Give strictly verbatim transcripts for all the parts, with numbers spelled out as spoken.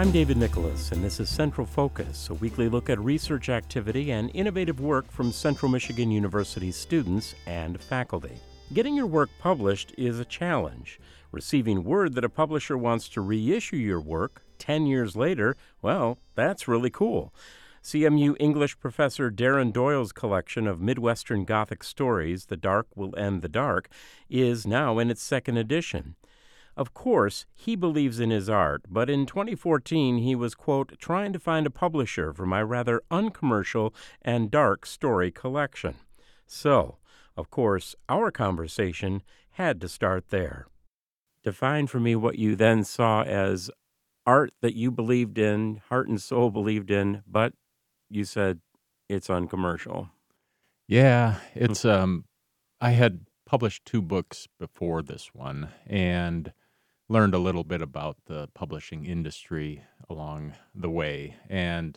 I'm David Nicholas, and this is Central Focus, a weekly look at research activity and innovative work from Central Michigan University's students and faculty. Getting your work published is a challenge. Receiving word that a publisher wants to reissue your work ten years later, well, that's really cool. C M U English professor Darren Doyle's collection of Midwestern Gothic stories, The Dark Will End the Dark, is now in its second edition. Of course, he believes in his art, but in twenty fourteen he was, quote, trying to find a publisher for my rather uncommercial and dark story collection. So, of course, our conversation had to start there. Define for me what you then saw as art that you believed in, heart and soul believed in, but you said it's uncommercial. Yeah, it's um I had published two books before this one and learned a little bit about the publishing industry along the way. And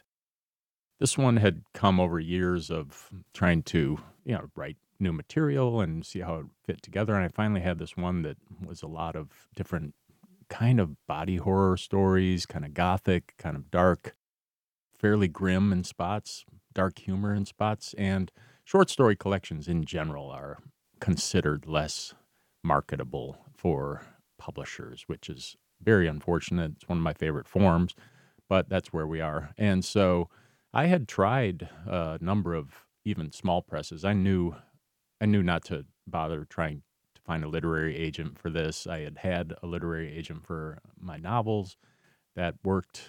this one had come over years of trying to, you know, write new material and see how it fit together. And I finally had this one that was a lot of different kind of body horror stories, kind of gothic, kind of dark, fairly grim in spots, dark humor in spots, and short story collections in general are considered less marketable for publishers, which is very unfortunate. It's one of my favorite forms, but that's where we are. And so I had tried a number of even small presses. I knew I knew not to bother trying to find a literary agent for this. I had had a literary agent for my novels that worked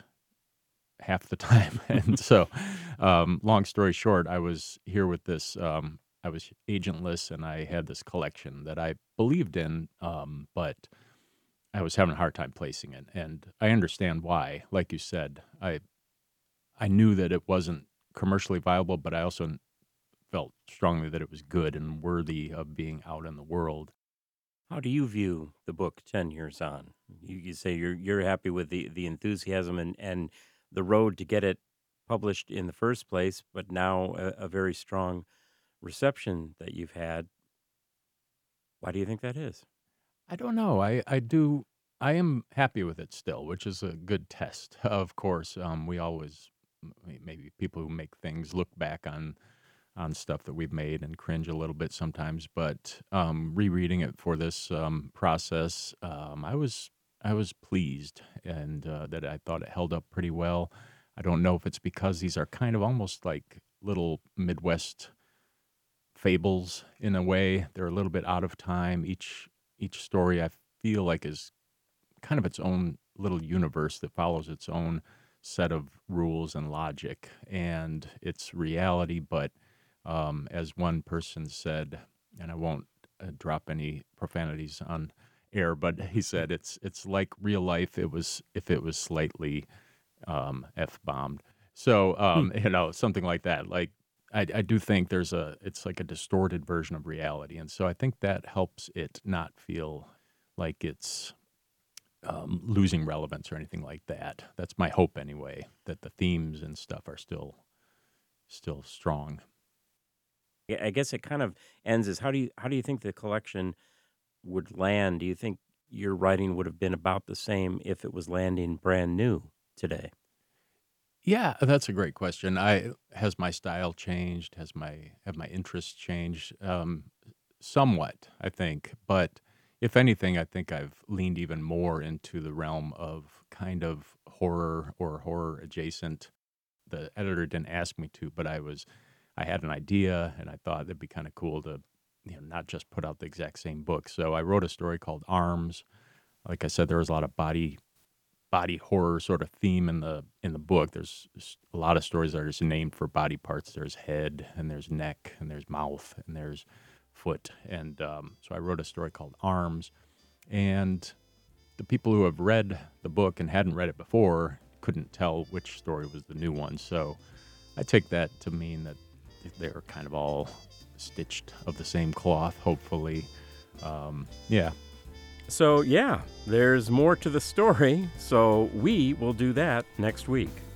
half the time. And so, um, long story short, I was here with this, um, I was agentless and I had this collection that I believed in, um, but I was having a hard time placing it. And I understand why. Like you said, I, I knew that it wasn't commercially viable, but I also felt strongly that it was good and worthy of being out in the world. How do you view the book ten years on? You, you say you're you're happy with the, the enthusiasm and, and the road to get it published in the first place, but now a, a very strong reception that you've had. Why do you think that is? I don't know. I, I do. I am happy with it still, which is a good test. Of course, um, we always, m- maybe people who make things look back on on stuff that we've made and cringe a little bit sometimes. But um, rereading it for this um, process, um, I was I was pleased and uh, that I thought it held up pretty well. I don't know if it's because these are kind of almost like little Midwest fables in a way. They're a little bit out of time. Each each story I feel like is kind of its own little universe that follows its own set of rules and logic and its reality. But um, as one person said, and I won't uh, drop any profanities on air, but he said it's it's like real life. It was if it was slightly um, f bombed. So Hmm. um, you know something like that. Like I, I do think there's a it's like a distorted version of reality, and so I think that helps it not feel like it's um, losing relevance or anything like that. That's my hope anyway. That the themes and stuff are still still strong. Yeah, I guess it kind of ends as how do you how do you think the collection would land? Do you think your writing would have been about the same if it was landing brand new today? Yeah, that's a great question. I has my style changed? Has my have my interests changed? Um, somewhat, I think. But if anything, I think I've leaned even more into the realm of kind of horror or horror adjacent. The editor didn't ask me to, but I was I had an idea and I thought it'd be kind of cool to, you know, not just put out the exact same book. So I wrote a story called Arms. Like I said, there was a lot of body body horror sort of theme in the in the book. There's s- a lot of stories that are just named for body parts. There's head and there's neck and there's mouth and there's foot. And um, so I wrote a story called Arms. And the people who have read the book and hadn't read it before couldn't tell which story was the new one. So I take that to mean that they're kind of all stitched of the same cloth, hopefully. Um, yeah. So, yeah, there's more to the story, so we will do that next week.